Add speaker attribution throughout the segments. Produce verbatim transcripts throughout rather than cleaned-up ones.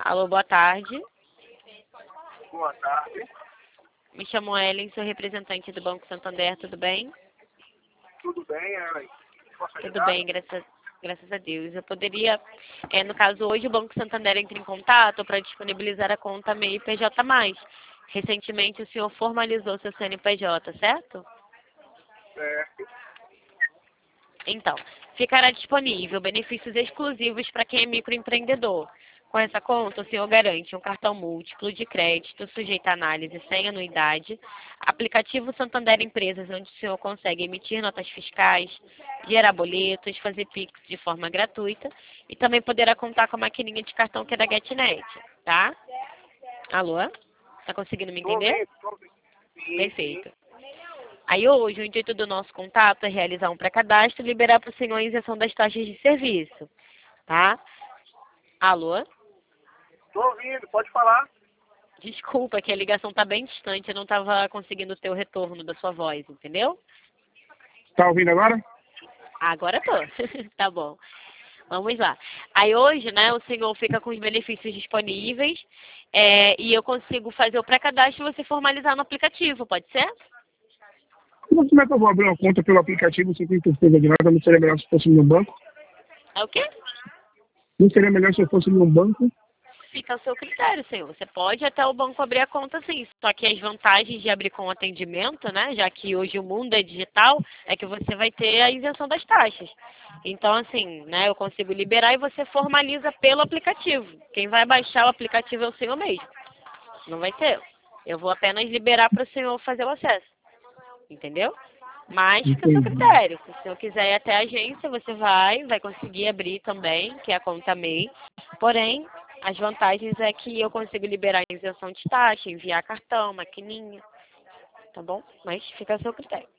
Speaker 1: Alô, boa tarde.
Speaker 2: Boa tarde.
Speaker 1: Me chamo Ellen, sou representante do Banco Santander, tudo bem?
Speaker 2: Tudo bem, Ellen? Posso
Speaker 1: Tudo
Speaker 2: ajudar?
Speaker 1: bem, graças, graças a Deus. Eu poderia, é, no caso hoje, o Banco Santander entra em contato para disponibilizar a conta M E I P J mais. Recentemente o senhor formalizou seu C N P J, certo?
Speaker 2: Certo.
Speaker 1: Então, ficará disponível benefícios exclusivos para quem é microempreendedor. Com essa conta, o senhor garante um cartão múltiplo de crédito sujeito a análise sem anuidade, aplicativo Santander Empresas, onde o senhor consegue emitir notas fiscais, gerar boletos, fazer Pix de forma gratuita e também poderá contar com a maquininha de cartão que é da GetNet, tá? Alô? Tá conseguindo me
Speaker 2: Tô
Speaker 1: entender?
Speaker 2: ouvindo, tô ouvindo. Sim,
Speaker 1: Perfeito.
Speaker 2: sim.
Speaker 1: Aí hoje, o intuito do nosso contato é realizar um pré-cadastro e liberar para o senhor a isenção das taxas de serviço, tá? Alô?
Speaker 2: Tô ouvindo, pode falar.
Speaker 1: Desculpa, que a ligação tá bem distante, eu não estava conseguindo ter o retorno da sua voz, entendeu?
Speaker 2: Tá ouvindo agora?
Speaker 1: Agora tô. Tá bom. Vamos lá. Aí hoje, né, o senhor fica com os benefícios disponíveis é, e eu consigo fazer o pré-cadastro e você formalizar no aplicativo, pode ser?
Speaker 2: Como é que eu vou abrir uma conta pelo aplicativo sem ter certeza de nada? Não seria melhor se fosse no banco?
Speaker 1: É o quê?
Speaker 2: Não seria melhor se eu fosse no banco?
Speaker 1: Fica ao seu critério, senhor. Você pode até o banco abrir a conta sim. Só que as vantagens de abrir com atendimento, né? Já que hoje o mundo é digital, é que você vai ter a isenção das taxas. Então, assim, né? Eu consigo liberar e você formaliza pelo aplicativo. Quem vai baixar o aplicativo é o senhor mesmo. Não vai ser eu. Eu vou apenas liberar para o senhor fazer o acesso. Entendeu? Mas fica a seu
Speaker 2: Entendi.
Speaker 1: critério. Se o senhor quiser ir até a agência, você vai, vai conseguir abrir também, que é a conta M E I. Porém, as vantagens é que eu consigo liberar a isenção de taxa, enviar cartão, maquininha, tá bom? Mas fica a seu critério.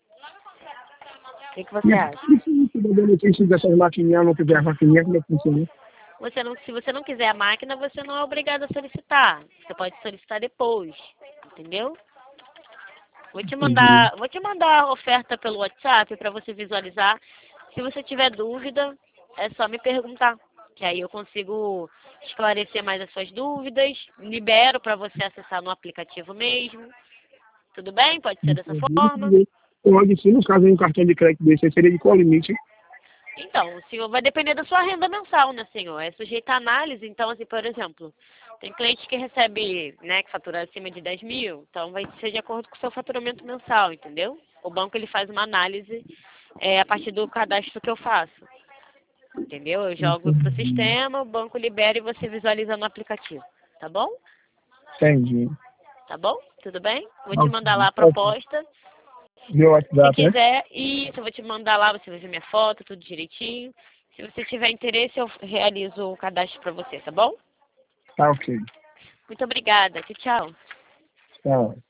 Speaker 1: O que, que você acha?
Speaker 2: E se não tiver benefício dessas maquininhas, não tiver maquininha, como é que funciona?
Speaker 1: Você não, se você não quiser a máquina, você não é obrigado a solicitar. Você pode solicitar depois, entendeu? Vou te
Speaker 2: Entendi.
Speaker 1: mandar, vou te mandar a oferta pelo WhatsApp para você visualizar. Se você tiver dúvida, é só me perguntar, que aí eu consigo esclarecer mais as suas dúvidas, libero para você acessar no aplicativo mesmo. Tudo bem? Pode ser dessa forma?
Speaker 2: Entendi. Pode sim, no caso de um cartão de crédito desse, aí seria de qual limite?
Speaker 1: Então, o senhor vai depender da sua renda mensal, né, senhor? É sujeito a análise, então, assim, por exemplo, tem cliente que recebe, né, que fatura acima de dez mil, então vai ser de acordo com o seu faturamento mensal, entendeu? O banco, ele faz uma análise é, a partir do cadastro que eu faço, entendeu? Eu jogo pro
Speaker 2: Entendi.
Speaker 1: sistema, o banco libera e você visualiza no aplicativo, tá bom?
Speaker 2: Entendi.
Speaker 1: Tá bom? Tudo bem? Vou te
Speaker 2: Ok.
Speaker 1: mandar lá a
Speaker 2: Ok.
Speaker 1: proposta.
Speaker 2: Meu
Speaker 1: Se
Speaker 2: WhatsApp, né?
Speaker 1: quiser, e eu vou te mandar lá, você vai ver minha foto, tudo direitinho. Se você tiver interesse, eu realizo o cadastro para você, tá bom?
Speaker 2: Tá ok.
Speaker 1: Muito obrigada. Tchau, tchau.
Speaker 2: Tá.